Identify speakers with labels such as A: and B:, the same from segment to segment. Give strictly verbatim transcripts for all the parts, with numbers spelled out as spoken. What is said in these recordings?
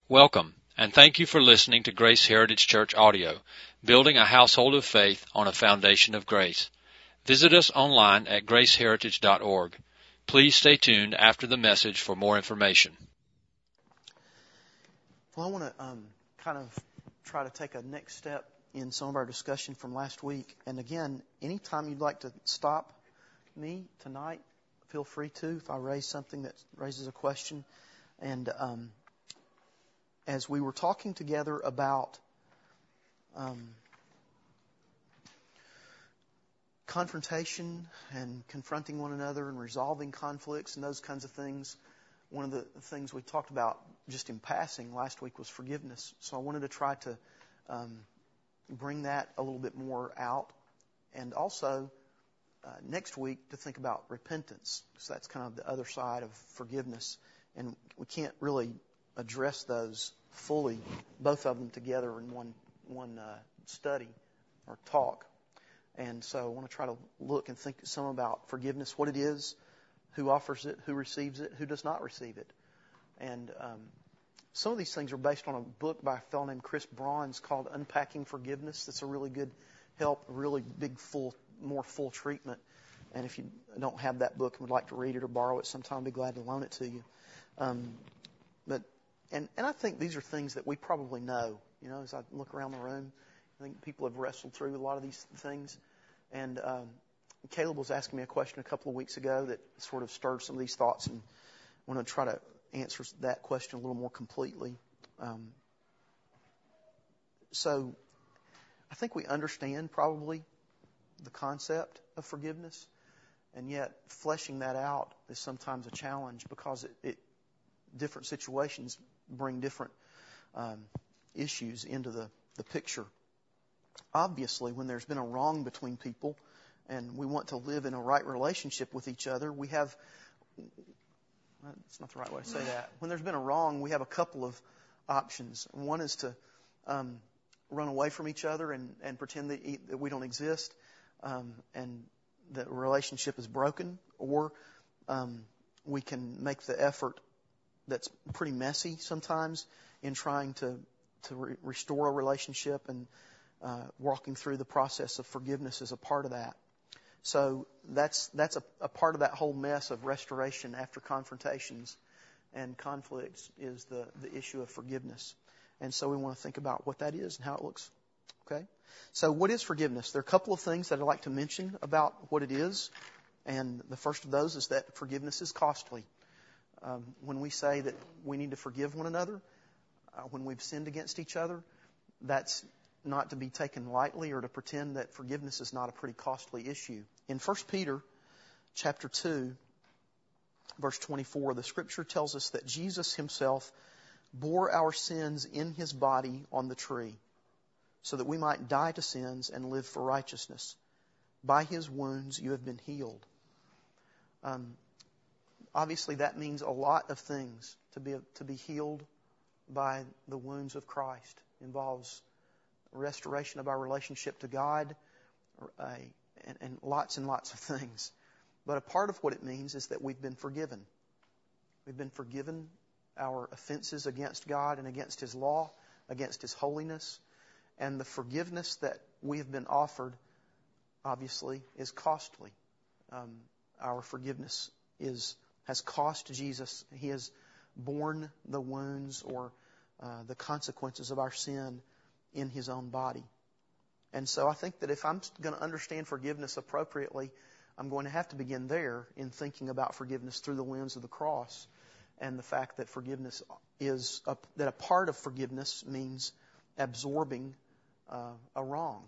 A: Welcome, and thank you for listening to Grace Heritage Church Audio, building a household of faith on a foundation of grace. Visit us online at grace heritage dot org. Please stay tuned after the message for more information.
B: Well, I want to um, kind of try to take a next step in some of our discussion from last week. And again, anytime you'd like to stop me tonight, feel free to, if I raise something that raises a question. And um, as we were talking together about um, confrontation and confronting one another and resolving conflicts and those kinds of things, one of the things we talked about just in passing last week was forgiveness. So I wanted to try to um, bring that a little bit more out. And also, uh, next week, to think about repentance. So that's kind of the other side of forgiveness. And we can't really address those fully, both of them together in one one uh, study or talk. And so I want to try to look and think some about forgiveness, what it is, who offers it, who receives it, who does not receive it. And um, some of these things are based on a book by a fellow named Chris Bronze called Unpacking Forgiveness. That's a really good help, a really big, full, more full treatment. And if you don't have that book and would like to read it or borrow it sometime, I'd be glad to loan it to you. Um, but and, and I think these are things that we probably know. You know, as I look around the room, I think people have wrestled through a lot of these things. And um, Caleb was asking me a question a couple of weeks ago that sort of stirred some of these thoughts, and I want to try to answer that question a little more completely. Um, so I think we understand probably the concept of forgiveness, and yet fleshing that out is sometimes a challenge because it, it different situations bring different um, issues into the, the picture. Obviously, when there's been a wrong between people and we want to live in a right relationship with each other, we have, that's not the right way to say that. When there's been a wrong, we have a couple of options. One is to um, run away from each other and, and pretend that, that we don't exist um, and the relationship is broken, or um, we can make the effort that's pretty messy sometimes in trying to, to re- restore a relationship, and uh, walking through the process of forgiveness is a part of that. So that's that's a, a part of that whole mess of restoration after confrontations and conflicts is the, the issue of forgiveness. And so we want to think about what that is and how it looks. Okay? So what is forgiveness? There are a couple of things that I'd like to mention about what it is. And the first of those is that forgiveness is costly. Um, when we say that we need to forgive one another, uh, when we've sinned against each other, that's not to be taken lightly or to pretend that forgiveness is not a pretty costly issue. In First Peter chapter two, verse twenty-four, the Scripture tells us that Jesus Himself bore our sins in His body on the tree, so that we might die to sins and live for righteousness. By His wounds you have been healed. Um, obviously, that means a lot of things. To be to be healed by the wounds of Christ involves restoration of our relationship to God, uh, and, and lots and lots of things. But a part of what it means is that we've been forgiven. We've been forgiven our offenses against God and against His law, against His holiness. And the forgiveness that we have been offered, obviously, is costly. Um, our forgiveness is has cost Jesus. He has borne the wounds or uh, the consequences of our sin in His own body. And so I think that if I'm going to understand forgiveness appropriately, I'm going to have to begin there in thinking about forgiveness through the lens of the cross, and the fact that forgiveness is a, that a part of forgiveness means absorbing uh, a wrong,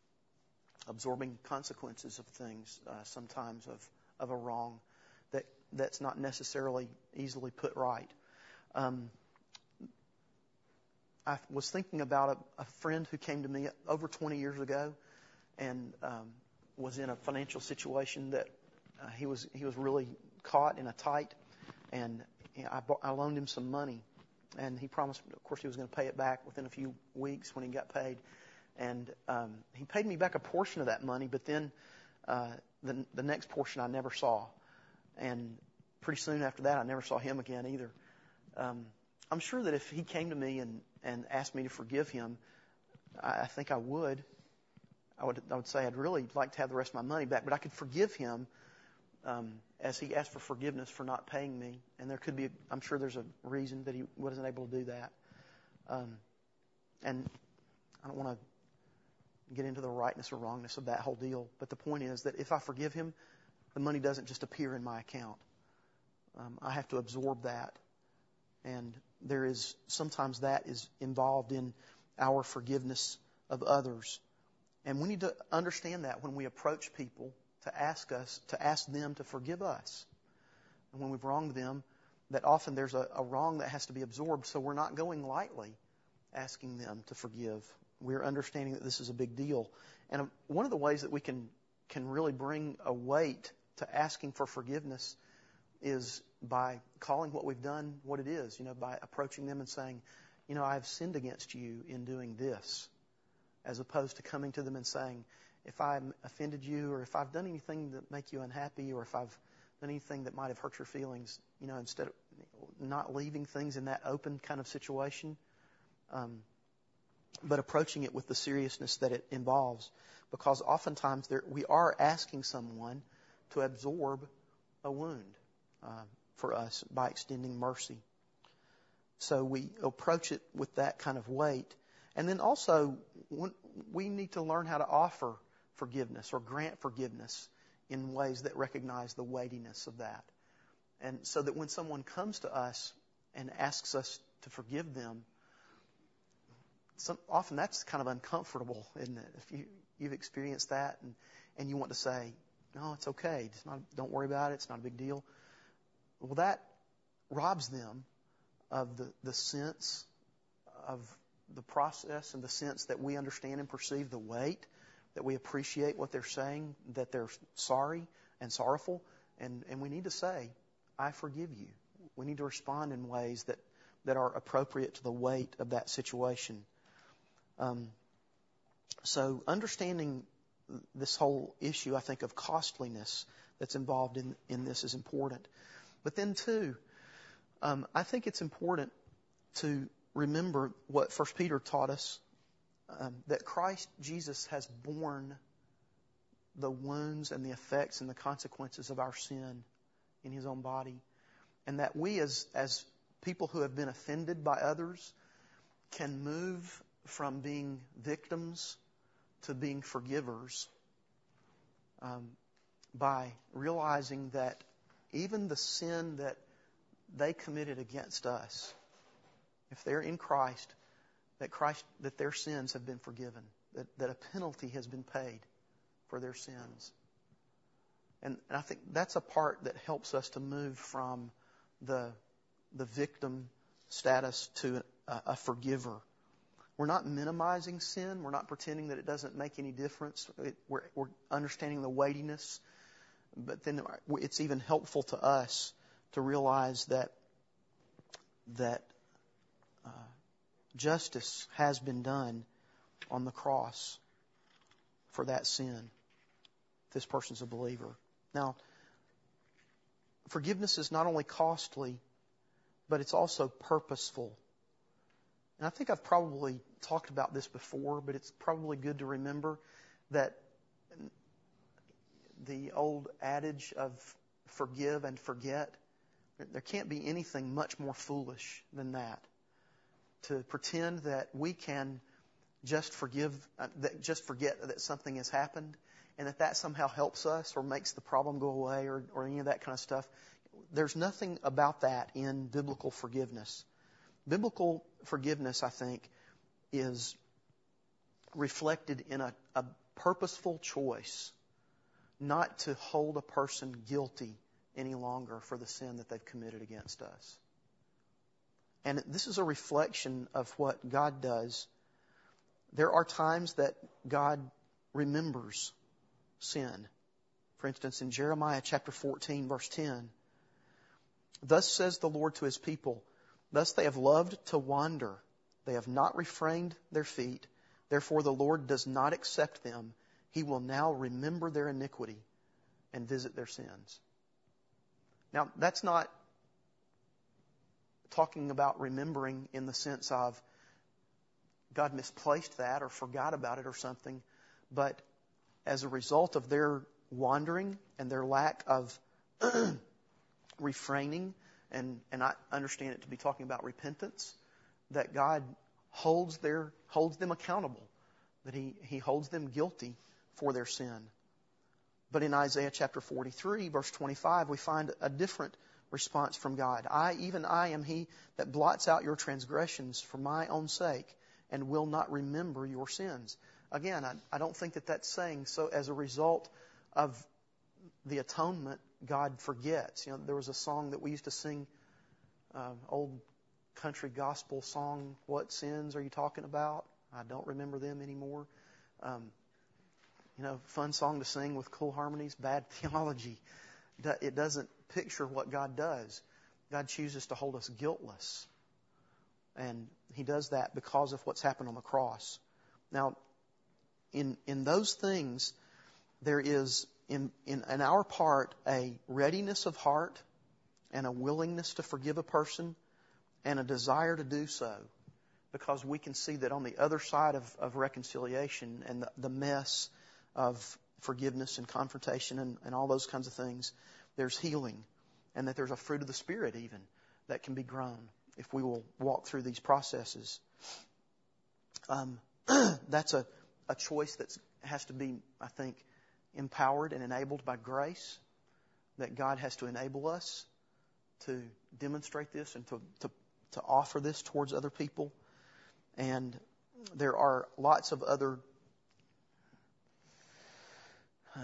B: absorbing consequences of things, uh, sometimes of, of a wrong that that's not necessarily easily put right. Um, I was thinking about a, a friend who came to me over twenty years ago and um, was in a financial situation that uh, he was he was really caught in a tight, and you know, I, bought, I loaned him some money, and he promised, of course, he was going to pay it back within a few weeks when he got paid, and um, he paid me back a portion of that money, but then uh, the the next portion I never saw, and pretty soon after that I never saw him again either. Um, I'm sure that if he came to me and, and asked me to forgive him, I, I think I would. I would I would say I'd really like to have the rest of my money back, but I could forgive him um, as he asked for forgiveness for not paying me. And there could be, I'm sure there's a reason that he wasn't able to do that. Um, and I don't want to get into the rightness or wrongness of that whole deal. But the point is that if I forgive him, the money doesn't just appear in my account. Um, I have to absorb that. And there is, sometimes that is involved in our forgiveness of others. And we need to understand that when we approach people to ask us, to ask them to forgive us. And when we've wronged them, that often there's a, a wrong that has to be absorbed, so we're not going lightly asking them to forgive. We're understanding that this is a big deal. And one of the ways that we can, can really bring a weight to asking for forgiveness is by calling what we've done what it is, you know, by approaching them and saying, you know, I've sinned against you in doing this, as opposed to coming to them and saying, if I've offended you, or if I've done anything that make you unhappy, or if I've done anything that might have hurt your feelings, you know, instead of not leaving things in that open kind of situation, um, but approaching it with the seriousness that it involves, because oftentimes there, we are asking someone to absorb a wound uh, for us by extending mercy. So we approach it with that kind of weight. And then also, we need to learn how to offer forgiveness or grant forgiveness in ways that recognize the weightiness of that. And so that when someone comes to us and asks us to forgive them, some, often that's kind of uncomfortable, isn't it? If you, you've experienced that and, and you want to say, no, it's okay. It's not, don't worry about it. It's not a big deal. Well, that robs them of the, the sense of the process and the sense that we understand and perceive the weight, that we appreciate what they're saying, that they're sorry and sorrowful. And, and we need to say, I forgive you. We need to respond in ways that, that are appropriate to the weight of that situation. Um, so understanding this whole issue, I think, of costliness that's involved in, in this is important. But then, too, um, I think it's important to remember what First Peter taught us, um, that Christ Jesus has borne the wounds and the effects and the consequences of our sin in His own body. And that we as, as people who have been offended by others can move from being victims to being forgivers um, by realizing that even the sin that they committed against us, if they're in Christ, that Christ, that their sins have been forgiven, that, that a penalty has been paid for their sins. And, and I think that's a part that helps us to move from the, the victim status to a, a forgiver. We're not minimizing sin. We're not pretending that it doesn't make any difference. It, we're, we're understanding the weightiness. But then it's even helpful to us to realize that that uh, justice has been done on the cross for that sin. If this person's a believer. Now, forgiveness is not only costly, but it's also purposeful. And I think I've probably talked about this before, but it's probably good to remember that the old adage of forgive and forget, there can't be anything much more foolish than that. To pretend that we can just forgive, uh, that just forget that something has happened, and that that somehow helps us or makes the problem go away or, or any of that kind of stuff. There's nothing about that in biblical forgiveness. Biblical forgiveness, I think, is reflected in a, a purposeful choice not to hold a person guilty any longer for the sin that they've committed against us. And this is a reflection of what God does. There are times that God remembers sin. For instance, in Jeremiah chapter fourteen, verse ten, thus says the Lord to His people, thus they have loved to wander. They have not refrained their feet. Therefore the Lord does not accept them. He will now remember their iniquity and visit their sins. Now, that's not talking about remembering in the sense of God misplaced that or forgot about it or something. But as a result of their wandering and their lack of refraining, and, and I understand it to be talking about repentance, that God holds their holds them accountable, that He, he holds them guilty for their sin. But in Isaiah chapter forty-three, verse twenty-five, we find a different response from God. I, even I, am He that blots out your transgressions for my own sake and will not remember your sins. Again, I, I don't think that that's saying so as a result of the atonement, God forgets. You know, there was a song that we used to sing, uh, old country gospel song, What Sins Are You Talking About? I don't remember them anymore. Um, you know, fun song to sing with cool harmonies, bad theology. It doesn't picture what God does. God chooses to hold us guiltless. And He does that because of what's happened on the cross. Now, in in those things, there is, in, in, in our part, a readiness of heart and a willingness to forgive a person and a desire to do so. Because we can see that on the other side of, of reconciliation and the, the mess of forgiveness and confrontation and, and all those kinds of things, there's healing. And that there's a fruit of the Spirit even that can be grown if we will walk through these processes. Um, that's a, a choice that has to be, I think, empowered and enabled by grace. That God has to enable us to demonstrate this and to, to, to offer this towards other people. And there are lots of other uh,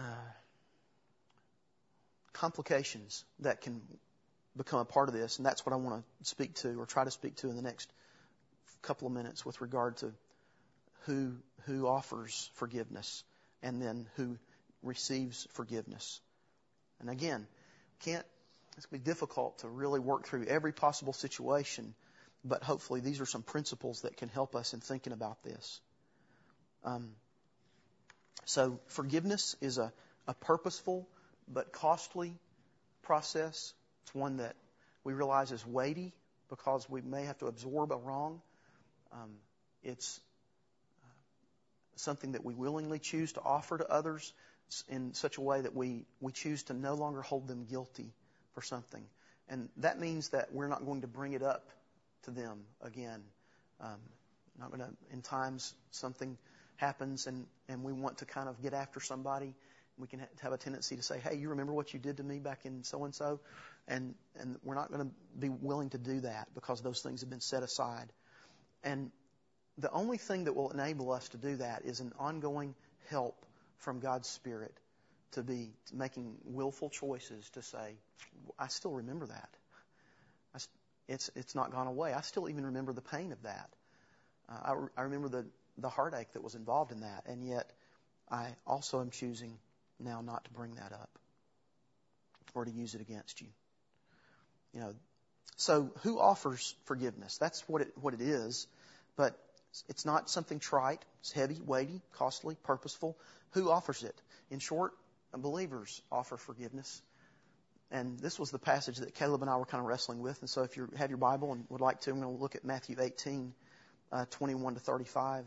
B: complications that can become a part of this, and that's what I want to speak to or try to speak to in the next couple of minutes with regard to who who offers forgiveness and then who receives forgiveness. And again, can't it's going to be difficult to really work through every possible situation, but hopefully these are some principles that can help us in thinking about this. Um, so forgiveness is a, a purposeful but costly process. It's one that we realize is weighty because we may have to absorb a wrong. Um, it's uh, something that we willingly choose to offer to others in such a way that we, we choose to no longer hold them guilty for something. And that means that we're not going to bring it up to them again. Um, not going to, in times something happens and, and we want to kind of get after somebody. We can have a tendency to say, hey, you remember what you did to me back in so-and-so? And and we're not going to be willing to do that because those things have been set aside. And the only thing that will enable us to do that is an ongoing help from God's Spirit to be making willful choices to say, I still remember that. I, it's it's not gone away. I still even remember the pain of that. Uh, I, re- I remember the, the heartache that was involved in that. And yet I also am choosing now not to bring that up or to use it against you. You know, so who offers forgiveness? That's what it what it is, but it's not something trite. It's heavy, weighty, costly, purposeful. Who offers it? In short, believers offer forgiveness. And this was the passage that Caleb and I were kind of wrestling with. And so if you have your Bible and would like to, I'm going to look at Matthew eighteen, uh, twenty-one to thirty-five.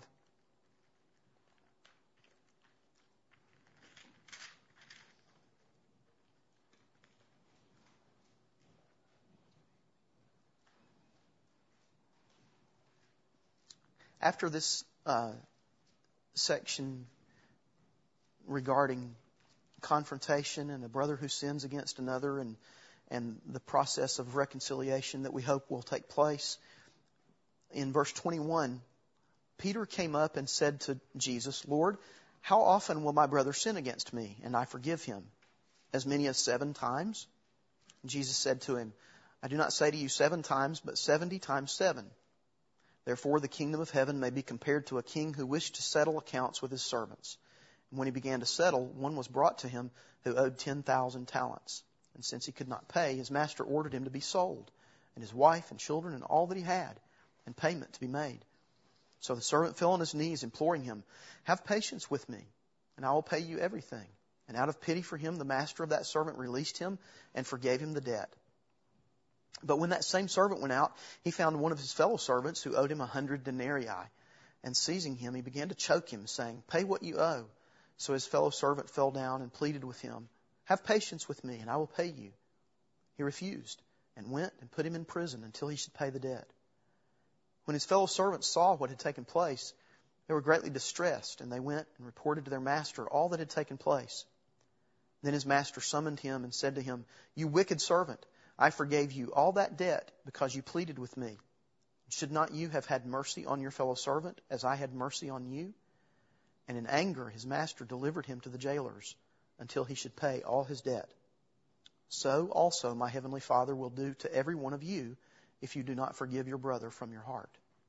B: After this uh, section regarding confrontation and a brother who sins against another and and the process of reconciliation that we hope will take place, in verse twenty-one, Peter came up and said to Jesus, Lord, how often will my brother sin against me and I forgive him? As many as seven times? And Jesus said to him, I do not say to you seven times, but seventy times seven. Therefore, the kingdom of heaven may be compared to a king who wished to settle accounts with his servants. And when he began to settle, one was brought to him who owed ten thousand talents. And since he could not pay, his master ordered him to be sold, and his wife and children and all that he had, and payment to be made. So the servant fell on his knees, imploring him, have patience with me, and I will pay you everything. And out of pity for him, the master of that servant released him and forgave him the debt. But when that same servant went out, he found one of his fellow servants who owed him a hundred denarii. And seizing him, he began to choke him, saying, "Pay what you owe." So his fellow servant fell down and pleaded with him, "Have patience with me, and I will pay you." He refused, and went and put him in prison until he should pay the debt. When his fellow servants saw what had taken place, they were greatly distressed, and they went and reported to their master all that had taken place. Then his master summoned him and said to him, "You wicked servant, I forgave you all that debt because you pleaded with me. Should not you have had mercy on your fellow servant as I had mercy on you?" And in anger his master delivered him to the jailers until he should pay all his debt. So also my heavenly Father will do to every one of you if you do not forgive your brother from your heart.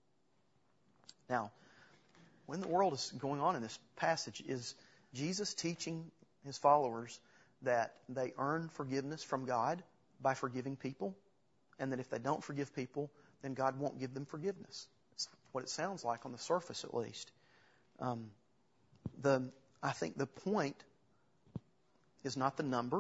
B: Now, what in the world is going on in this passage is Jesus teaching his followers that they earn forgiveness from God by forgiving people, and that if they don't forgive people, then God won't give them forgiveness. That's what it sounds like on the surface, at least. Um, the I think the point is not the number.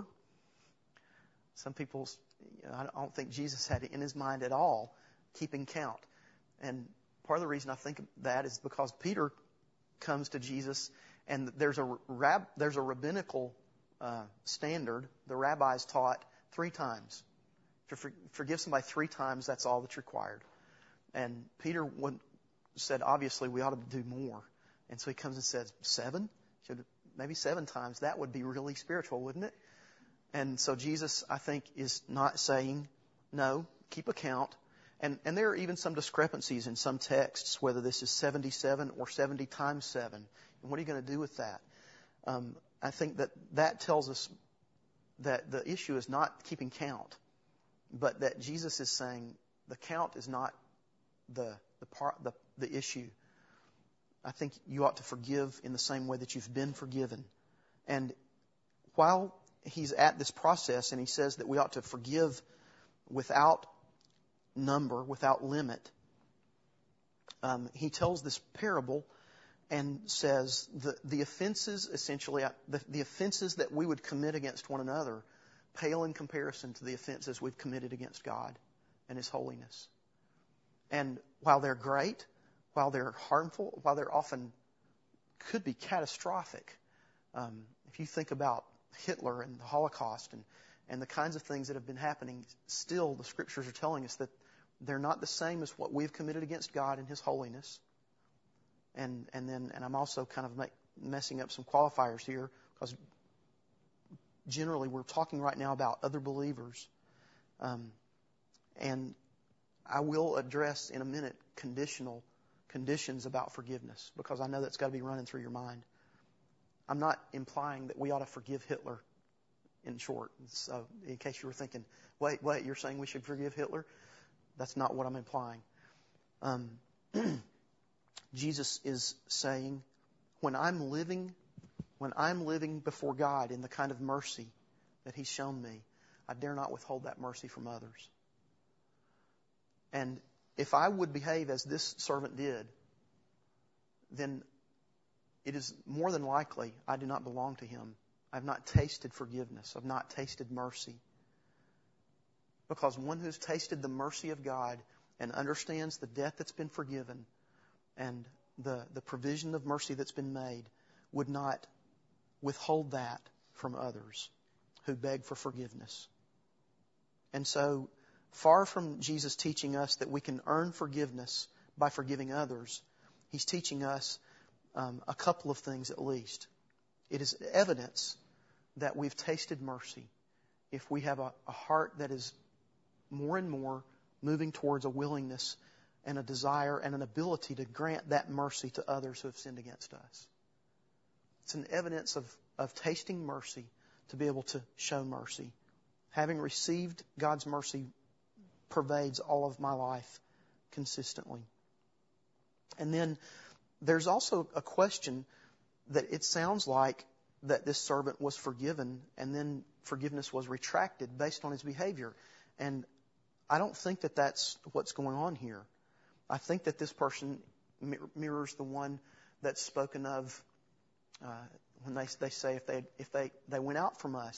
B: Some people, you know, I don't think Jesus had it in his mind at all keeping count. And part of the reason I think that is because Peter comes to Jesus, and there's a rab, there's a rabbinical uh, standard. The rabbis taught three times. To for, forgive somebody three times, that's all that's required. And Peter would, said, obviously, we ought to do more. And so he comes and says, seven? Should, maybe seven times. That would be really spiritual, wouldn't it? And so Jesus, I think, is not saying, no, keep account. And, and there are even some discrepancies in some texts, whether this is seventy-seven or seventy times seven. And what are you going to do with that? Um, I think that that tells us that the issue is not keeping count, but that Jesus is saying the count is not the the part the, the issue. I think you ought to forgive in the same way that you've been forgiven. And while he's at this process and he says that we ought to forgive without number, without limit, um, he tells this parable and says the, the offenses, essentially, the, the offenses that we would commit against one another pale in comparison to the offenses we've committed against God and His holiness. And while they're great, while they're harmful, while they're often could be catastrophic, um, if you think about Hitler and the Holocaust and, and the kinds of things that have been happening, still the Scriptures are telling us that they're not the same as what we've committed against God and His holiness. And and then and I'm also kind of make, messing up some qualifiers here, because generally we're talking right now about other believers. Um, and I will address in a minute conditional conditions about forgiveness, because I know that's got to be running through your mind. I'm not implying that we ought to forgive Hitler, in short. So in case you were thinking, wait, wait, you're saying we should forgive Hitler? That's not what I'm implying. Um, Jesus is saying, when I'm living, when I'm living before God in the kind of mercy that He's shown me, I dare not withhold that mercy from others. And if I would behave as this servant did, then it is more than likely I do not belong to Him. I've not tasted forgiveness. I've not tasted mercy. Because one who's tasted the mercy of God and understands the debt that's been forgiven and the, the provision of mercy that's been made would not withhold that from others who beg for forgiveness. And so, far from Jesus teaching us that we can earn forgiveness by forgiving others, He's teaching us um, a couple of things at least. It is evidence that we've tasted mercy if we have a, a heart that is more and more moving towards a willingness and a desire and an ability to grant that mercy to others who have sinned against us. It's an evidence of, of tasting mercy to be able to show mercy. Having received God's mercy pervades all of my life consistently. And then there's also a question that it sounds like that this servant was forgiven and then forgiveness was retracted based on his behavior. And I don't think that that's what's going on here. I think that this person mirrors the one that's spoken of uh, when they they say if they if they, they went out from us and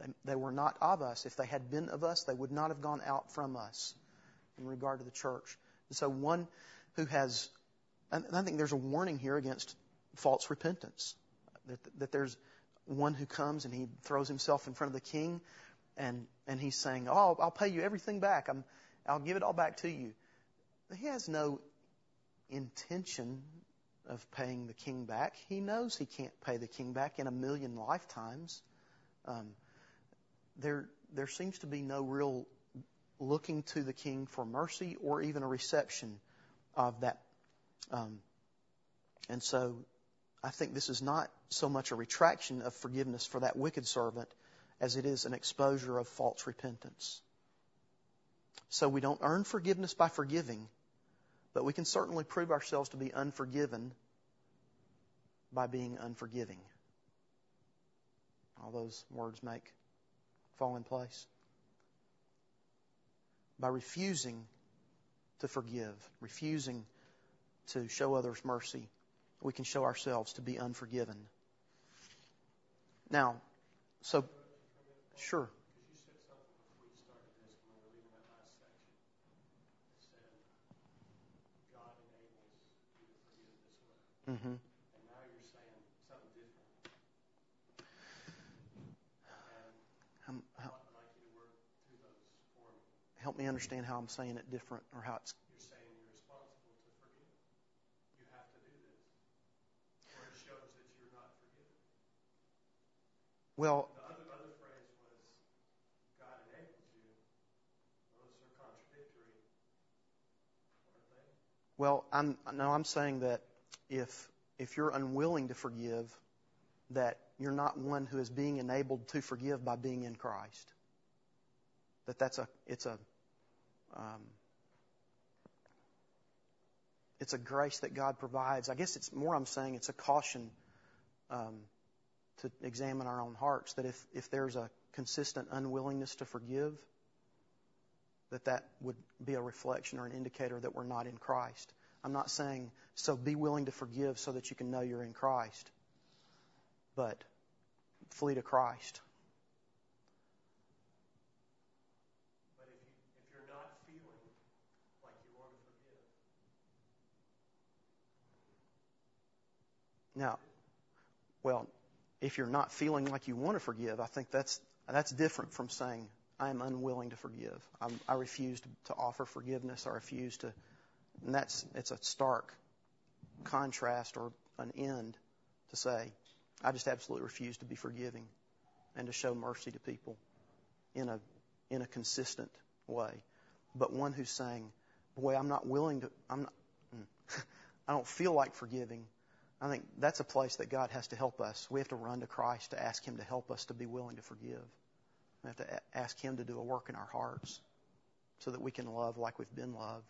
B: They, they were not of us. If they had been of us, they would not have gone out from us in regard to the church. And so one who has, and I think there's a warning here against false repentance. That, that there's one who comes and he throws himself in front of the king and, and he's saying, oh, I'll, I'll pay you everything back. I'm, I'll give it all back to you. He has no intention of paying the king back. He knows he can't pay the king back in a million lifetimes. Um, there, there seems to be no real looking to the king for mercy or even a reception of that. Um, and so I think this is not so much a retraction of forgiveness for that wicked servant as it is an exposure of false repentance. So we don't earn forgiveness by forgiving, but we can certainly prove ourselves to be unforgiven by being unforgiving. All those words make fall in place. By refusing to forgive, refusing to show others mercy, we can show ourselves to be unforgiven. Now, so, sure. Mm-hmm. And now you're saying something different. And how, I'd like you to work through those for me. Help me understand how I'm saying it different, or how it's. You're saying you're responsible to forgive. You have to do this, or it shows that you're not forgiven. Well, the other, other phrase was God enables you. Those are contradictory, aren't they? Well, I'm no, I'm saying that. If if you're unwilling to forgive, that you're not one who is being enabled to forgive by being in Christ. That that's a it's a um, it's a grace that God provides. I guess it's more. I'm saying it's a caution um, to examine our own hearts. That if if there's a consistent unwillingness to forgive, that that would be a reflection or an indicator that we're not in Christ. I'm not saying, so be willing to forgive so that you can know you're in Christ. But flee to Christ. But if, you, if you're not feeling like you want to forgive. Now, well, if you're not feeling like you want to forgive, I think that's that's different from saying, I am unwilling to forgive. I'm, I refuse to, to offer forgiveness. I refuse to... And that's it's a stark contrast or an end to say, I just absolutely refuse to be forgiving and to show mercy to people in a in a consistent way. But one who's saying, boy, I'm not willing to, I'm not, I don't feel like forgiving. I think that's a place that God has to help us. We have to run to Christ to ask Him to help us to be willing to forgive. We have to ask Him to do a work in our hearts so that we can love like we've been loved.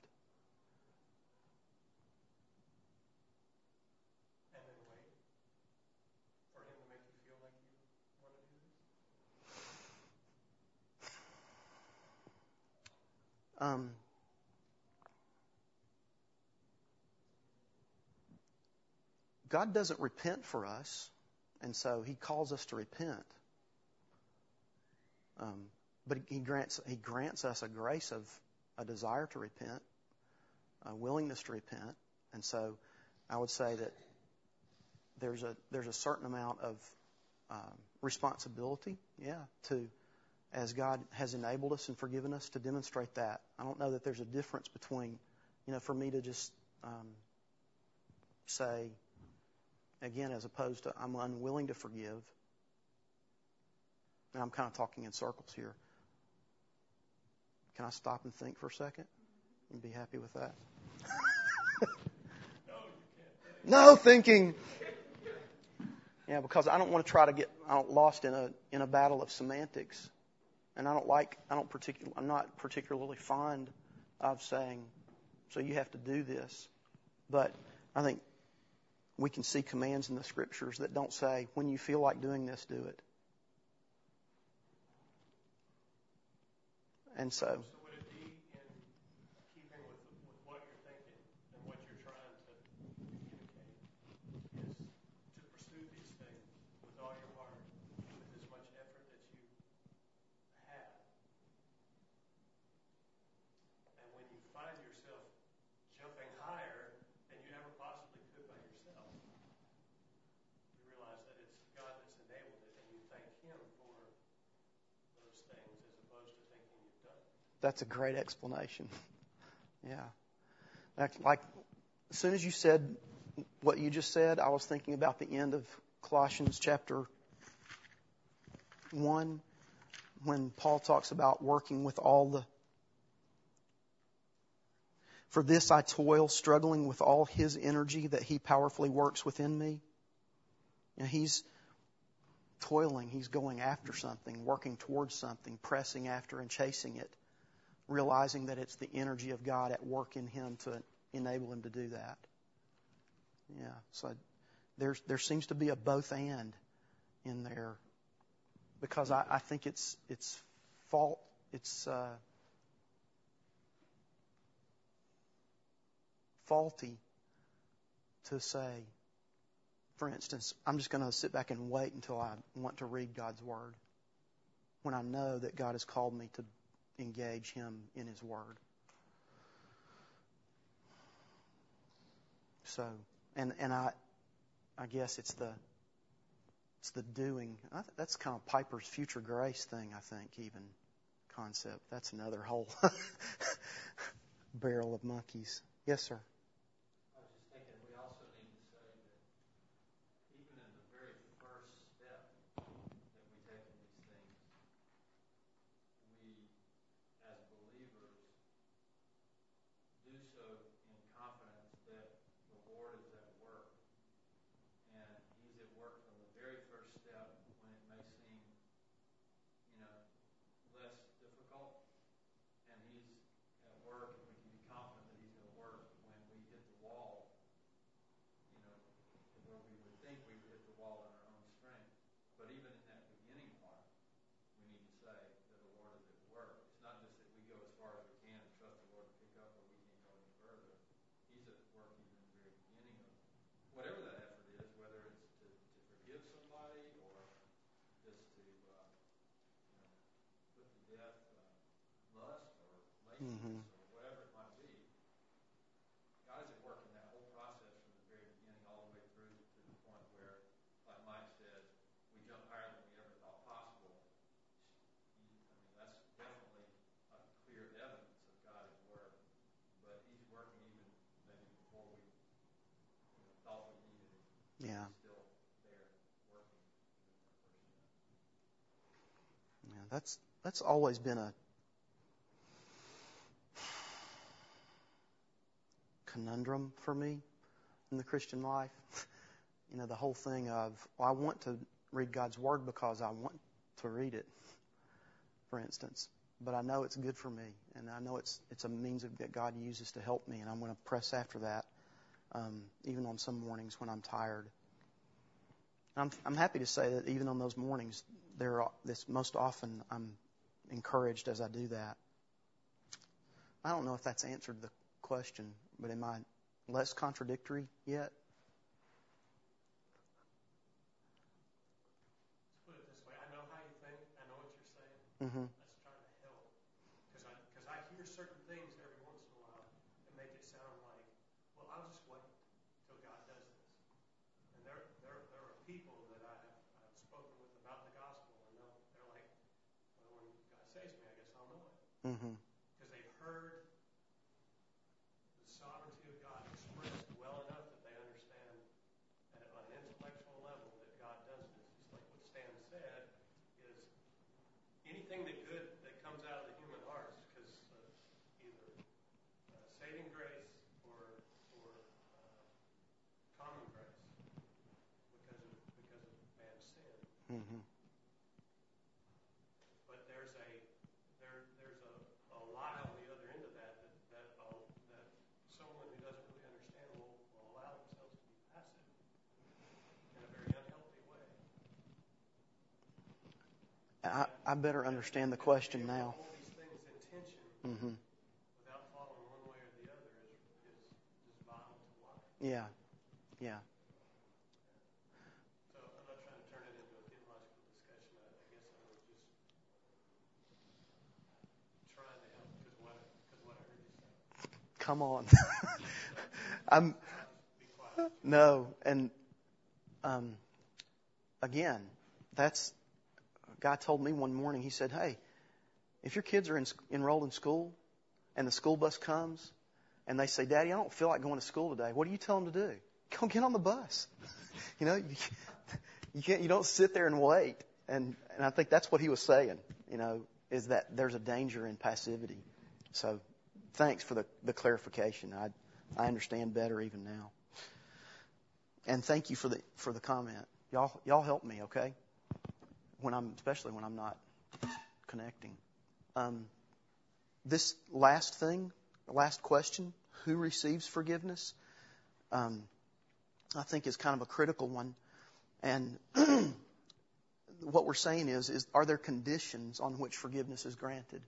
B: Um, God doesn't repent for us, and so He calls us to repent. Um, but He grants He grants us a grace of a desire to repent, a willingness to repent, and so I would say that there's a there's a certain amount of um, responsibility, yeah, to. As God has enabled us and forgiven us to demonstrate that. I don't know that there's a difference between, you know, for me to just um, say, again, as opposed to I'm unwilling to forgive. And I'm kind of talking in circles here. Can I stop and think for a second and be happy with that? No, you can't. No thinking. Yeah, because I don't want to try to get I don't, lost in a in a battle of semantics. And I don't like, I don't particular, I'm not particularly fond of saying, so you have to do this. But I think we can see commands in the Scriptures that don't say, when you feel like doing this, do it. And so. So would it be in keeping with, with what you're thinking and what you're trying to communicate is to pursue these things with all your heart, with as much effort that you that's a great explanation. Yeah. Like, like, as soon as you said what you just said, I was thinking about the end of Colossians chapter one, when Paul talks about working with all the... For this I toil, struggling with all His energy that He powerfully works within me. You know, He's toiling, He's going after something, working towards something, pressing after and chasing it, realizing that it's the energy of God at work in him to enable him to do that. Yeah, so there's there seems to be a both and in there, because I, I think it's it's fault it's uh, faulty to say, for instance, I'm just going to sit back and wait until I want to read God's Word, when I know that God has called me to engage Him in His Word. So, and and I, I guess it's the it's the doing. I th- that's kind of Piper's future grace thing. I think even concept. That's another whole barrel of monkeys. Yes, sir. Mm-hmm. Yeah. Yeah, that's that's always been a conundrum for me in the Christian life. You know, the whole thing of, well, I want to read God's Word because I want to read it, for instance. But I know it's good for me, and I know it's it's a means of, that God uses to help me, and I'm going to press after that, um, even on some mornings when I'm tired. I'm I'm happy to say that even on those mornings, there are, this most often I'm encouraged as I do that. I don't know if that's answered the question, but am I less contradictory yet?
C: Let's put it this way. I know how you think. I know what you're saying.
B: Mm-hmm.
C: Let's try to help. Because I, because I hear certain things every once in a while that make it sound like, well, I'll just wait till God does this. And there, there, there are people that I have I've spoken with about the gospel, and they'll, they're like, well, when God saves me, I guess I'll know it.
B: Mm-hmm.
C: Because they've heard the sovereignty of God expressed well enough that they understand at an intellectual level that God does this. Just like what Stan said, is anything that good that comes out of the human heart, because uh, either uh, saving grace or or uh, common grace, because of because of man's sin.
B: Mm-hmm.
C: But there's a there there's a, a lie on the other end of that that that, uh, that someone who doesn't really understand will, will allow themselves to be passive in a very unhealthy way.
B: I, I better understand the question now.
C: All these things in tension,
B: Mm-hmm.
C: without following one way or the other, is is, is vital to life.
B: Yeah. Yeah.
C: So I'm not trying to turn it into a theological discussion. I, I guess I was just trying to help because what because what I heard you say.
B: Come on. I'm
C: Be quiet.
B: no, and um, again, that's God told me one morning. He said, "Hey, If your kids are in, enrolled in school and the school bus comes and they say, Daddy, I don't feel like going to school today, what do you tell them to do? Go get on the bus. You know, you, you can't, you don't sit there and wait. And, and I think that's what he was saying, you know, is that there's a danger in passivity. So thanks for the, the clarification. I, I understand better even now. And thank you for the, for the comment. Y'all, y'all help me, okay? When I'm, especially when I'm not connecting. Um, this last thing, the last question, who receives forgiveness, um, I think is kind of a critical one. And what we're saying is, is, are there conditions on which forgiveness is granted?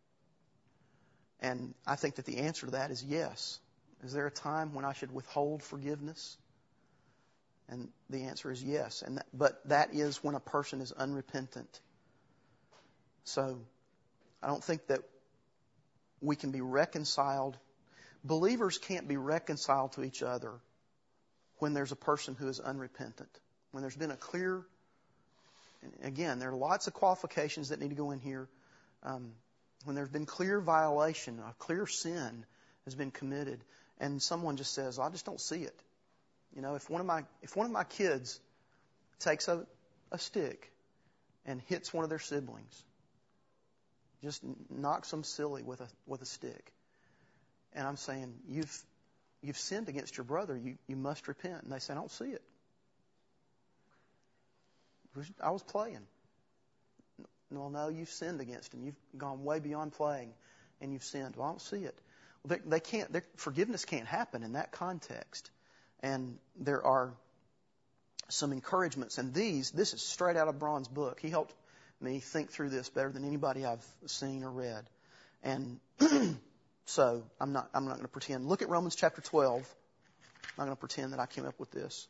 B: And I think that the answer to that is yes. Is there a time when I should withhold forgiveness? And the answer is yes. And that, but that is when a person is unrepentant. So I don't think that we can be reconciled. Believers can't be reconciled to each other when there's a person who is unrepentant. When there's been a clear, again, there are lots of qualifications that need to go in here. Um, when there's been clear violation, a clear sin has been committed, and someone just says, I just don't see it. You know, if one of my if one of my kids takes a, a stick and hits one of their siblings, just knocks them silly with a with a stick, and I'm saying, you've you've sinned against your brother, you, you must repent. And they say, I don't see it. I was playing. Well, no, you've sinned against him. You've gone way beyond playing, and you've sinned. Well, I don't see it. Well, they, they can't. Forgiveness can't happen in that context. And there are some encouragements, and these, this is straight out of Braun's book. He helped me think through this better than anybody I've seen or read. And so I'm not. I'm not going to pretend. Look at Romans chapter twelve. I'm not going to pretend that I came up with this.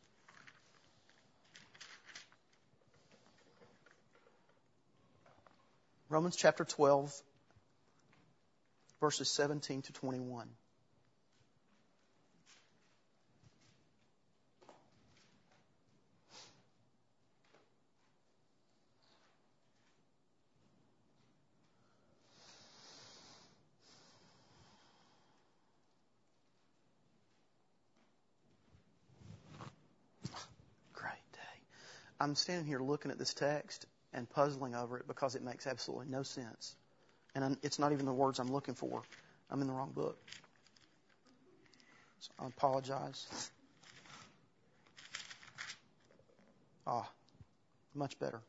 B: Romans chapter twelve, verses seventeen to twenty-one. Great day. I'm standing here looking at this text and puzzling over it because it makes absolutely no sense. And it's not even the words I'm looking for. I'm in the wrong book. So I apologize. Ah, much better.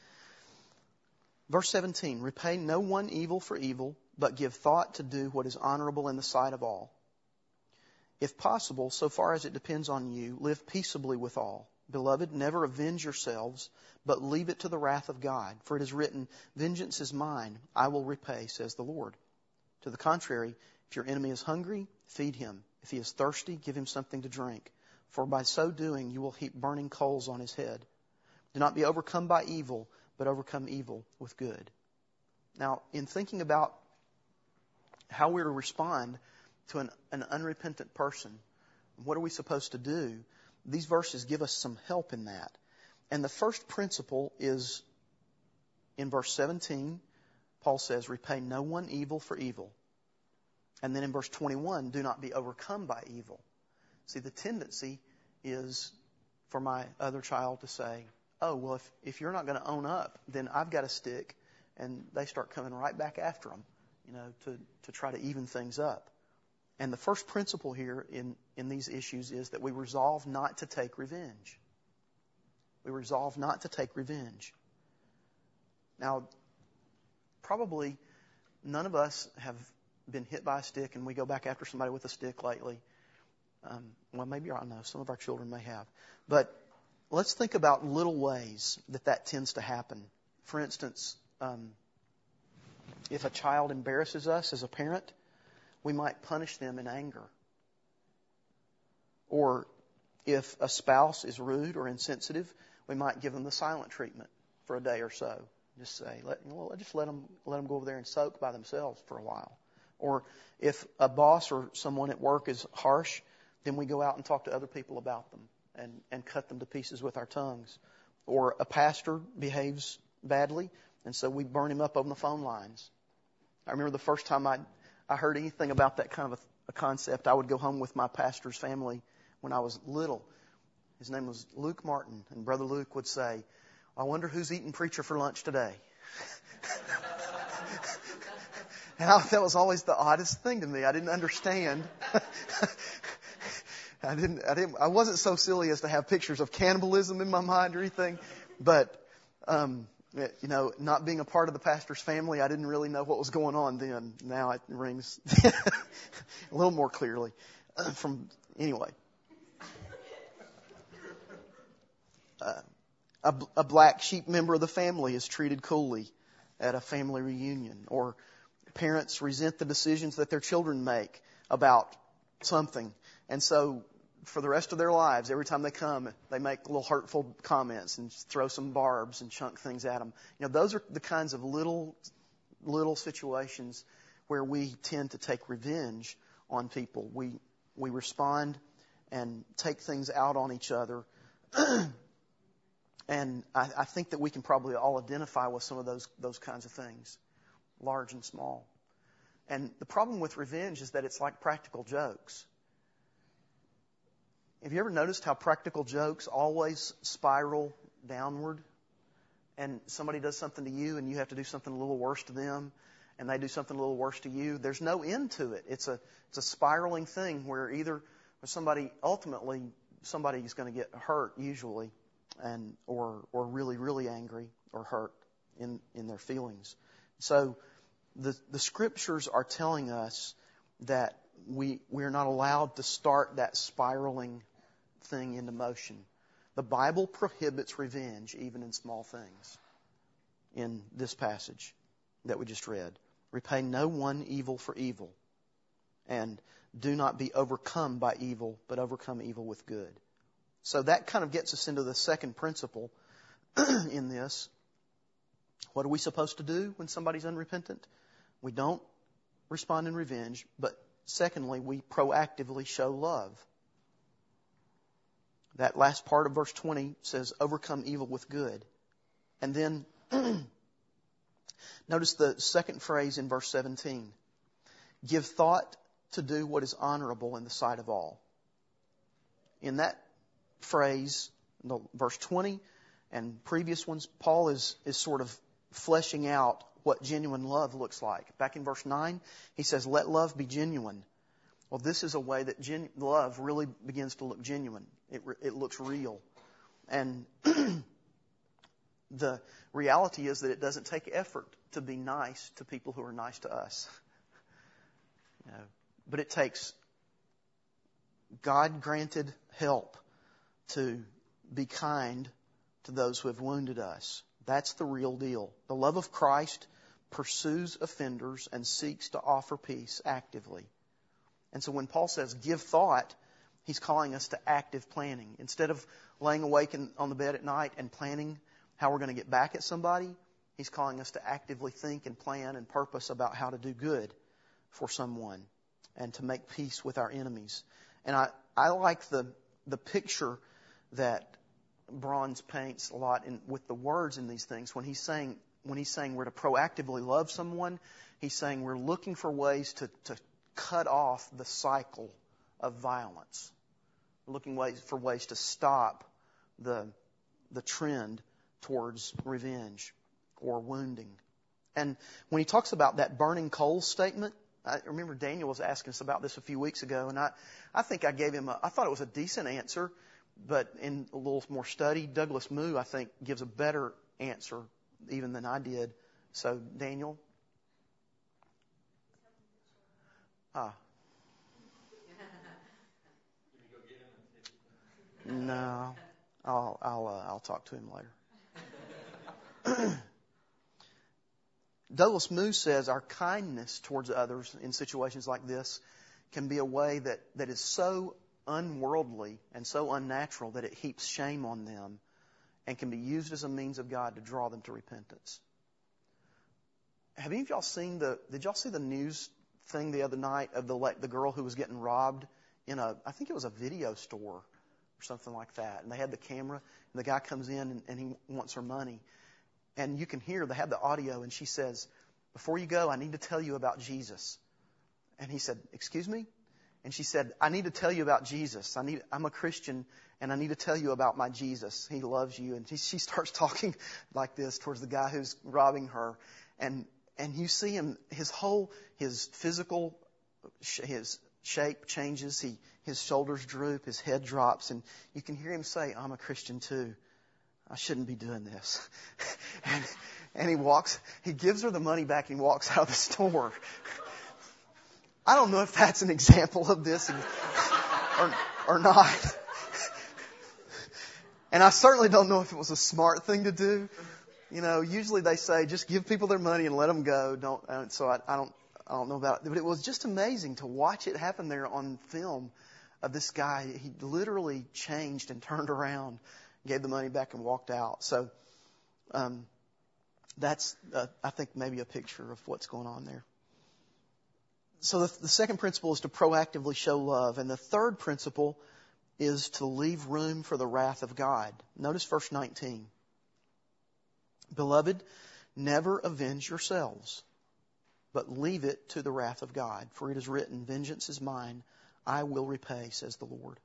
B: Verse seventeen, repay no one evil for evil, but give thought to do what is honorable in the sight of all. If possible, so far as it depends on you, live peaceably with all. Beloved, never avenge yourselves, but leave it to the wrath of God. For it is written, vengeance is mine, I will repay, says the Lord. To the contrary, if your enemy is hungry, feed him. If he is thirsty, give him something to drink. For by so doing, you will heap burning coals on his head. Do not be overcome by evil, but overcome evil with good. Now, in thinking about how we're to respond to an, an unrepentant person, what are we supposed to do? These verses give us some help in that. And the first principle is in verse seventeen, Paul says, repay no one evil for evil. And then in verse twenty-one, do not be overcome by evil. See, the tendency is for my other child to say, oh, well, if, if you're not going to own up, then I've got a stick. And they start coming right back after them, you know, to, to try to even things up. And the first principle here in, in these issues is that we resolve not to take revenge. We resolve not to take revenge. Now, probably none of us have been hit by a stick and we go back after somebody with a stick lately. Um, well, maybe, I don't know, some of our children may have. But let's think about little ways that that tends to happen. For instance, um, if a child embarrasses us as a parent, we might punish them in anger. Or if a spouse is rude or insensitive, we might give them the silent treatment for a day or so. Just say, let, well, just let them, let them go over there and soak by themselves for a while. Or if a boss or someone at work is harsh, then we go out and talk to other people about them and, and cut them to pieces with our tongues. Or a pastor behaves badly, and so we burn him up on the phone lines I remember the first time I I heard anything about that kind of a, a concept. I would go home with my pastor's family when I was little. His name was Luke Martin, and Brother Luke would say, "I wonder who's eating preacher for lunch today." And I, that was always the oddest thing to me. I didn't understand. I didn't, I didn't, I wasn't so silly as to have pictures of cannibalism in my mind or anything, but, um, you know, not being a part of the pastor's family, I didn't really know what was going on then. Now it rings a little more clearly. Uh, from, anyway. Uh, a, a black sheep member of the family is treated coolly at a family reunion, or parents resent the decisions that their children make about something. And so for the rest of their lives, every time they come, they make little hurtful comments and throw some barbs and chunk things at them. You know, those are the kinds of little, little situations where we tend to take revenge on people. We, we respond and take things out on each other. And I, I think that we can probably all identify with some of those, those kinds of things, large and small. And the problem with revenge is that it's like practical jokes. Have you ever noticed how practical jokes always spiral downward? And somebody does something to you and you have to do something a little worse to them, and they do something a little worse to you. There's no end to it. It's a it's a spiraling thing where either somebody ultimately somebody's going to get hurt usually, and or or really really angry or hurt in in their feelings. So the the scriptures are telling us that we we're not allowed to start that spiraling thing into motion. The Bible prohibits revenge even in small things. In this passage that we just read, repay no one evil for evil, and do not be overcome by evil, but overcome evil with good. So that kind of gets us into the second principle in this. What are we supposed to do when somebody's unrepentant? We don't respond in revenge, but secondly, we proactively show love. That last part of verse twenty says, overcome evil with good. And then, notice the second phrase in verse seventeen. Give thought to do what is honorable in the sight of all. In that phrase, verse twenty and previous ones, Paul is, is sort of fleshing out what genuine love looks like. Back in verse nine, he says, let love be genuine. Well, this is a way that gen- love really begins to look genuine. It, re- it looks real. And the reality is that it doesn't take effort to be nice to people who are nice to us. You know, but it takes God-granted help to be kind to those who have wounded us. That's the real deal. The love of Christ pursues offenders and seeks to offer peace actively. And so when Paul says give thought, he's calling us to active planning. Instead of laying awake in, on the bed at night and planning how we're going to get back at somebody, he's calling us to actively think and plan and purpose about how to do good for someone and to make peace with our enemies. And I, I like the the picture that Bronze paints a lot in, with the words in these things. When he's saying when he's saying we're to proactively love someone, he's saying we're looking for ways to, to cut off the cycle of violence. We're looking ways for ways to stop the the trend towards revenge or wounding. And when he talks about that burning coals statement, I remember Daniel was asking us about this a few weeks ago, and I, I think I gave him a, I thought it was a decent answer, but in a little more study, Douglas Moo, I think, gives a better answer even than I did. So, Daniel? Ah. No, I'll I'll uh, I'll talk to him later. Douglas Moo says our kindness towards others in situations like this can be a way that, that is so unworldly and so unnatural that it heaps shame on them and can be used as a means of God to draw them to repentance. Have any of y'all seen the, did y'all see the news thing the other night of the the girl who was getting robbed in a, I think it was a video store or something like that. And they had the camera and the guy comes in and, and he wants her money. And you can hear, they have the audio, and she says, before you go, I need to tell you about Jesus. And he said, excuse me? And she said, I need to tell you about Jesus. I need, I'm a Christian, and I need to tell you about my Jesus. He loves you. And he, she starts talking like this towards the guy who's robbing her. And, and you see him, his whole, his physical, his shape changes. He, his shoulders droop, his head drops, and you can hear him say, I'm a Christian too. I shouldn't be doing this. and, and he walks, he gives her the money back and he walks out of the store. I don't know if that's an example of this or, or not. And I certainly don't know if it was a smart thing to do. You know, usually they say just give people their money and let them go. Don't. Uh, so I, I don't. I don't know about it. But it was just amazing to watch it happen there on film. Of this guy, he literally changed and turned around, gave the money back and walked out. So um, that's, uh, I think, maybe a picture of what's going on there. So the, the second principle is to proactively show love. And the third principle is to leave room for the wrath of God. Notice verse nineteen. Beloved, never avenge yourselves, but leave it to the wrath of God. For it is written, vengeance is mine, I will repay, says the Lord.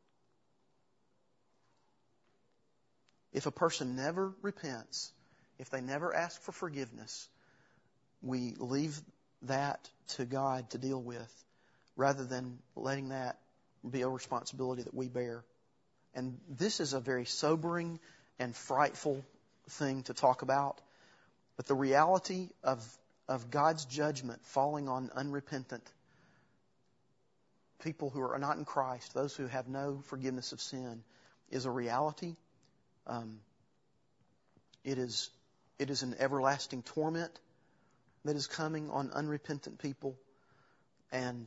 B: If a person never repents, if they never ask for forgiveness, we leave that to God to deal with rather than letting that be a responsibility that we bear. And this is a very sobering and frightful thing to talk about. But the reality of, of God's judgment falling on unrepentant people who are not in Christ, those who have no forgiveness of sin, is a reality. Um, it is it is an everlasting torment that is coming on unrepentant people. And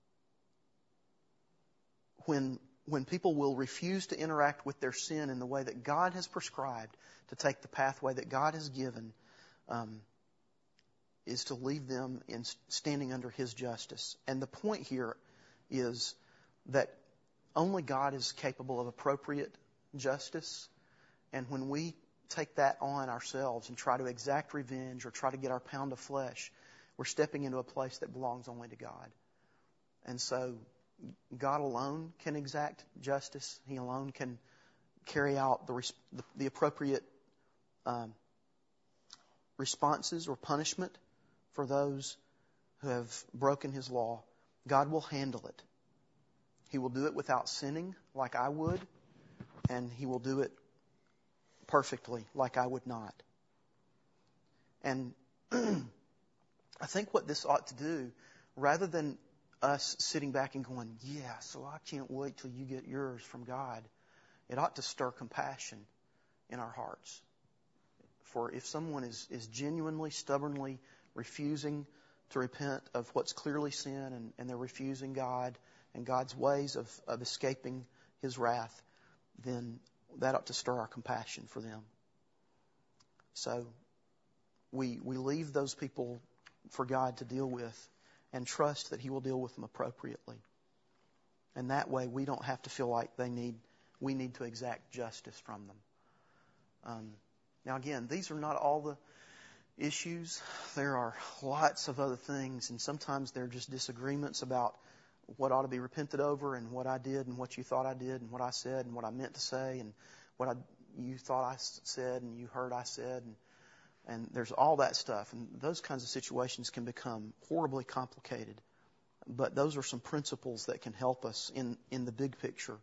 B: when when people will refuse to interact with their sin in the way that God has prescribed, to take the pathway that God has given, um, is to leave them in standing under His justice. And the point here is that only God is capable of appropriate justice. And when we take that on ourselves and try to exact revenge or try to get our pound of flesh, we're stepping into a place that belongs only to God. And so God alone can exact justice. He alone can carry out the, the, the appropriate um, responses or punishment for those who have broken His law. God will handle it. He will do it without sinning like I would, and He will do it perfectly like I would not. And I think what this ought to do, rather than us sitting back and going, yeah, so I can't wait till you get yours from God, it ought to stir compassion in our hearts. For if someone is, is genuinely, stubbornly refusing to repent of what's clearly sin, and, and they're refusing God and God's ways of, of escaping His wrath, then that ought to stir our compassion for them. So we we leave those people for God to deal with and trust that He will deal with them appropriately. And that way we don't have to feel like they need we need to exact justice from them. Um, now again, these are not all the issues. There are lots of other things, and sometimes they're just disagreements about what ought to be repented over, and what I did, and what you thought I did, and what I said, and what I meant to say, and what I, you thought I said, and you heard I said, and, and there's all that stuff. And those kinds of situations can become horribly complicated. But those are some principles that can help us in, in the big picture.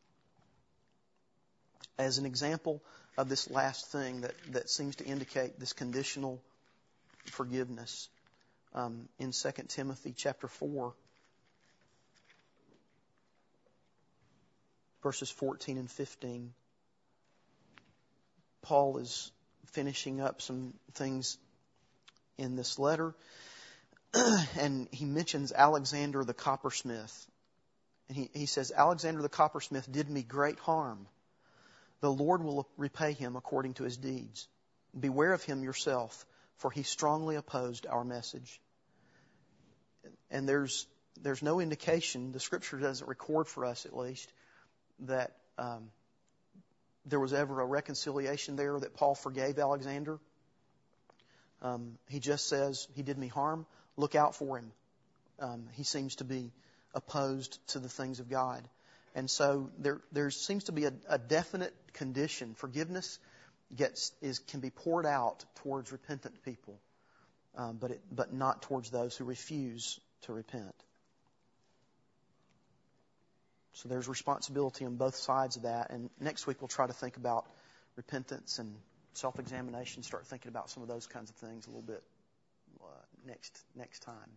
B: As an example of this last thing that, that seems to indicate this conditional forgiveness, um, in Second Timothy chapter four, verses fourteen and fifteen, Paul is finishing up some things in this letter, and he mentions Alexander the coppersmith. And he, he says, Alexander the coppersmith did me great harm. The Lord will repay him according to his deeds. Beware of him yourself, for he strongly opposed our message. And there's there's no indication, the Scripture doesn't record for us at least, that um, there was ever a reconciliation there, that Paul forgave Alexander. Um, he just says, he did me harm, look out for him. Um, he seems to be opposed to the things of God. And so there there seems to be a, a definite condition. Forgiveness gets is can be poured out towards repentant people, um, but it, but not towards those who refuse to repent. So there's responsibility on both sides of that. And next week we'll try to think about repentance and self-examination. Start thinking about some of those kinds of things a little bit uh, next next time.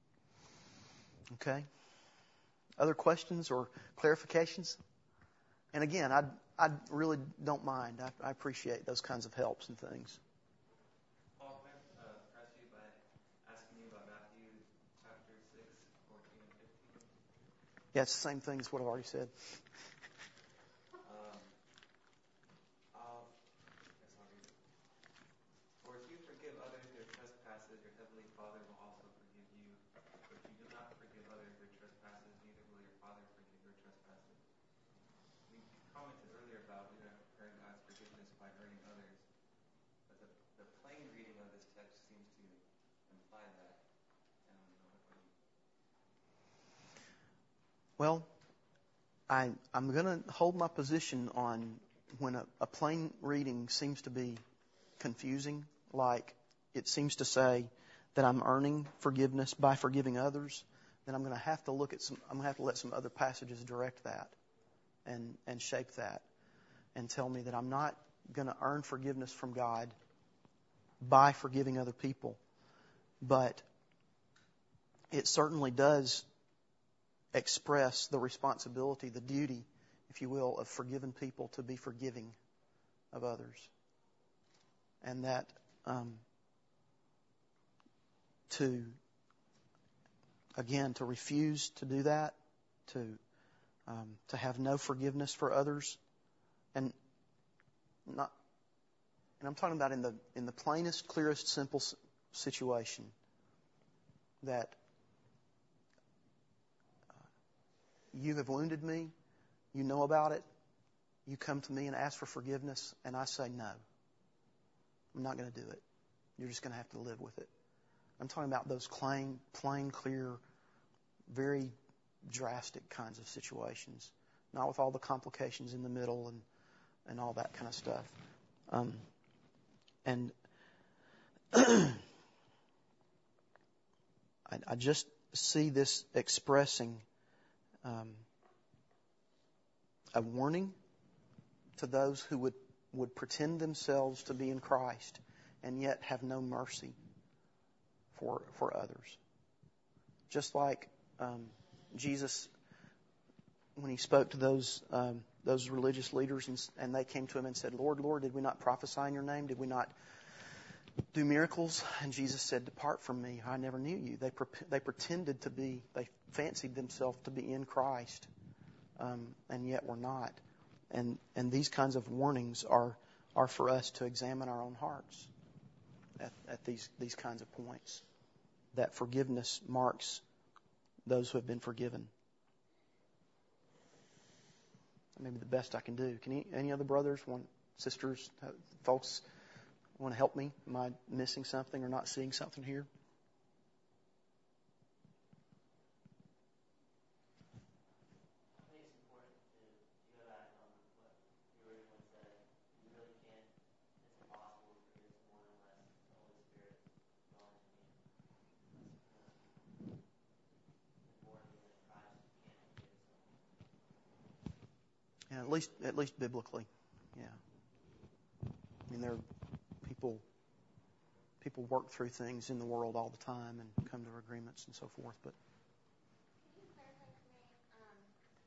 B: Okay. Other questions or clarifications? And again, I I really don't mind. I, I appreciate those kinds of helps and things.
D: Paul, can I uh, press you by asking you about Matthew chapter six, fourteen and fifteen?
B: Yeah, it's the same thing as what I've already said.
D: Um, I'll, I guess I'll read it. For if you forgive others their trespasses, your heavenly Father will also forgive you. But if you do not forgive others their trespasses, neither will your Father forgive your trespasses. We commented earlier about we don't earn God's forgiveness by earning others. But the, the plain reading of this text seems to imply that. I don't know if I'm...
B: Well, I, I'm going to hold my position on when a, a plain reading seems to be confusing, like it seems to say that I'm earning forgiveness by forgiving others, then I'm going to have to look at some, I'm going to have to let some other passages direct that and, and shape that and tell me that I'm not going to earn forgiveness from God by forgiving other people. But it certainly does express the responsibility, the duty, if you will, of forgiven people to be forgiving of others. And that um, to, again, to refuse to do that, to um, to have no forgiveness for others, and not, and I'm talking about in the in the plainest, clearest, simple situation, that you have wounded me, you know about it, you come to me and ask for forgiveness, and I say no. I'm not going to do it. You're just going to have to live with it. I'm talking about those plain, plain, clear, very drastic kinds of situations, not with all the complications in the middle and, and all that kind of stuff. Um, and I, I just see this expressing um, a warning to those who would, would pretend themselves to be in Christ and yet have no mercy for for others. Just like um, Jesus, when he spoke to those um, those religious leaders, and, and they came to him and said, "Lord, Lord, did we not prophesy in your name? Did we not do miracles?" And Jesus said, "Depart from me, I never knew you." They pre- they pretended to be, they fancied themselves to be in Christ, um, and yet were not. And and these kinds of warnings are are for us to examine our own hearts at, at these these kinds of points. That forgiveness marks those who have been forgiven. Maybe the best I can do. Can any, any other brothers, want, sisters, folks want to help me? Am I missing something or not seeing something here?
E: I think it's important to, to go back on what you originally said. You really can't, it's impossible to forgive someone unless the Holy Spirit dwells in you. That's more than that Christ can't forgive someone.
B: Yeah, at least at least biblically. Yeah. I mean, there are people people work through things in the world all the time and come to agreements and so forth, but
F: Can you clarify for me? Um,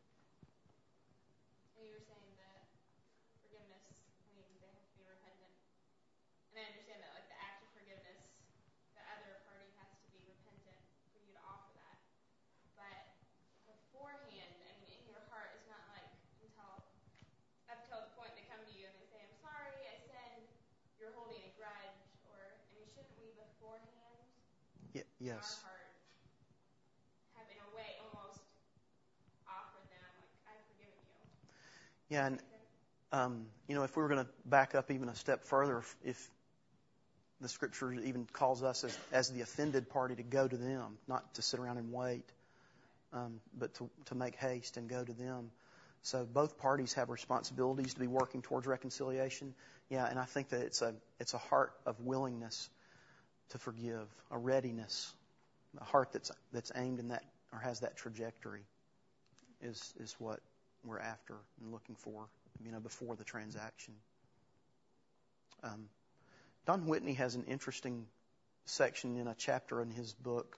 F: you were saying that forgiveness means they have to be repentant, and I understand that, like the act of forgiveness, the other party has to be repentant for you to offer that. But beforehand, I mean, in your heart, it's not like until up till the point they come to you and they say, "I'm sorry, I sinned." You're holding a grudge, or I mean, shouldn't we beforehand,
B: y- yes.
F: in our heart, have in a way almost offered them like, "I've forgiven you"?
B: Yeah, and um, you know, if we were going to back up even a step further, if, if the Scripture even calls us as, as the offended party to go to them, not to sit around and wait, um, but to, to make haste and go to them. So both parties have responsibilities to be working towards reconciliation. Yeah, and I think that it's a it's a heart of willingness to forgive, a readiness, a heart that's that's aimed in that or has that trajectory is is what we're after and looking for, you know, before the transaction. Um, Don Whitney has an interesting section in a chapter in his book,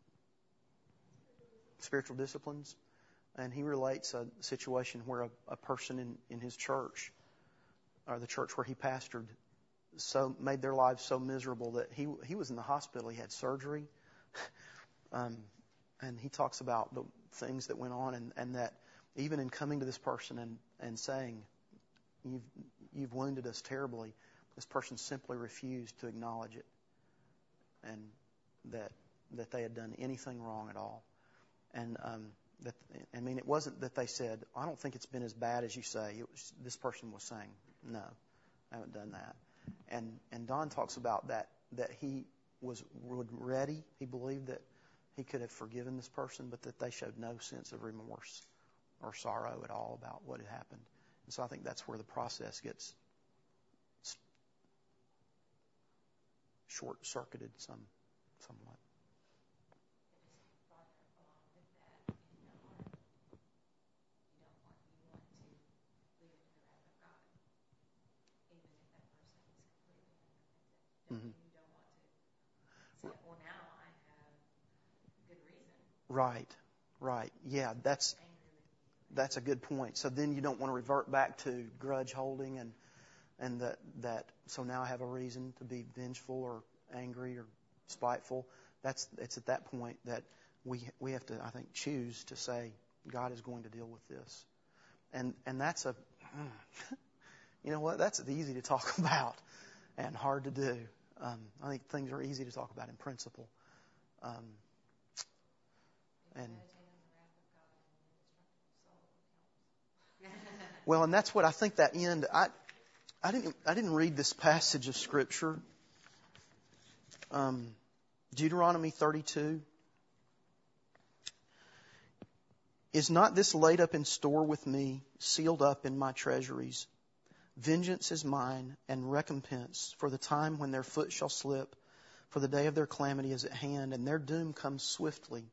B: Spiritual Disciplines, and he relates a situation where a, a person in, in his church, or the church where he pastored, so made their lives so miserable that he he was in the hospital. He had surgery, um, and he talks about the things that went on, and, and that even in coming to this person and, and saying, "You've you've wounded us terribly," this person simply refused to acknowledge it, and that that they had done anything wrong at all. And um, that I mean, it wasn't that they said, "I don't think it's been as bad as you say." It was, this person was saying, "No, I haven't done that." And and Don talks about that that he was ready. He believed that he could have forgiven this person, but that they showed no sense of remorse or sorrow at all about what had happened. And so I think that's where the process gets short-circuited some, somewhat. Mm-hmm.
G: Well, now I have good reason.
B: Right, right. Yeah, that's that's a good point. So then you don't want to revert back to grudge holding and and that that so now I have a reason to be vengeful or angry or spiteful. That's it's at that point that we we have to, I think, choose to say God is going to deal with this, and and that's a you know what that's easy to talk about and hard to do. Um, I think things are easy to talk about in principle. Um, and well, and that's what I think that end. I I didn't I didn't read this passage of Scripture. Um, Deuteronomy thirty-two. Is not this laid up in store with me, sealed up in my treasuries? Vengeance is mine, and recompense for the time when their foot shall slip, for the day of their calamity is at hand, and their doom comes swiftly.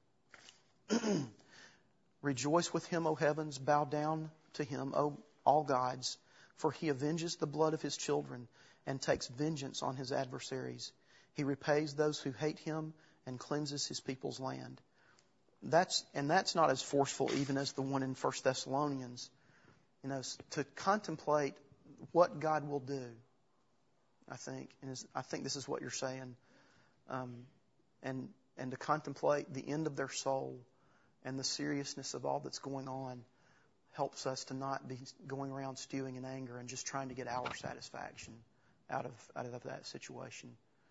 B: Rejoice with him, O heavens, bow down to him, O all gods, for he avenges the blood of his children, and takes vengeance on his adversaries. He repays those who hate him, and cleanses his people's land. That's and that's not as forceful even as the one in First Thessalonians. You know, to contemplate what God will do, I think, and is, I think this is what you're saying, um, and and to contemplate the end of their soul and the seriousness of all that's going on helps us to not be going around stewing in anger and just trying to get our satisfaction out of out of that situation.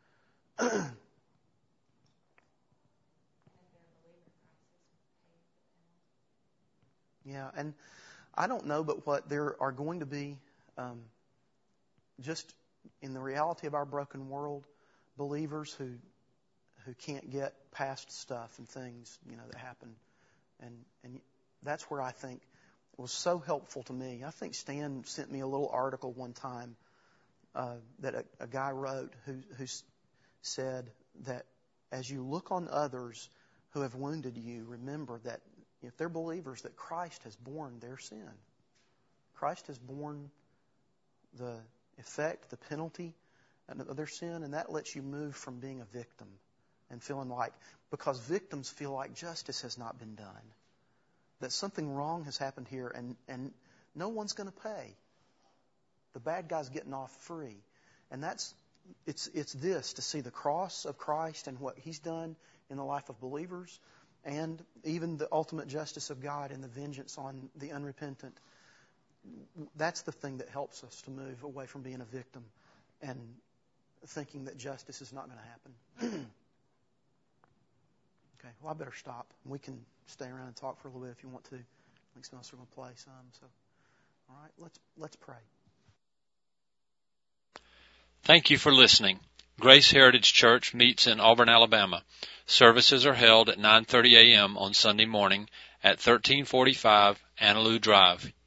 B: Yeah, and I don't know, but what there are going to be, um, just in the reality of our broken world, believers who who can't get past stuff and things, you know, that happen, and and that's where I think it was so helpful to me. I think Stan sent me a little article one time uh, that a, a guy wrote who who said that as you look on others who have wounded you, remember that if they're believers, that Christ has borne their sin. Christ has borne the effect, the penalty of their sin, and that lets you move from being a victim and feeling like, because victims feel like justice has not been done, that something wrong has happened here, and, and no one's going to pay. The bad guy's getting off free. And that's it's it's this, to see the cross of Christ and what He's done in the life of believers, and even the ultimate justice of God and the vengeance on the unrepentant. That's the thing that helps us to move away from being a victim and thinking that justice is not going to happen. Okay, well, I better stop. We can stay around and talk for a little bit if you want to. I think some of us are going to play some. So, all right, let's let's pray.
A: Thank you for listening. Grace Heritage Church meets in Auburn, Alabama. Services are held at nine thirty a.m. on Sunday morning at thirteen forty-five Annaloo Drive,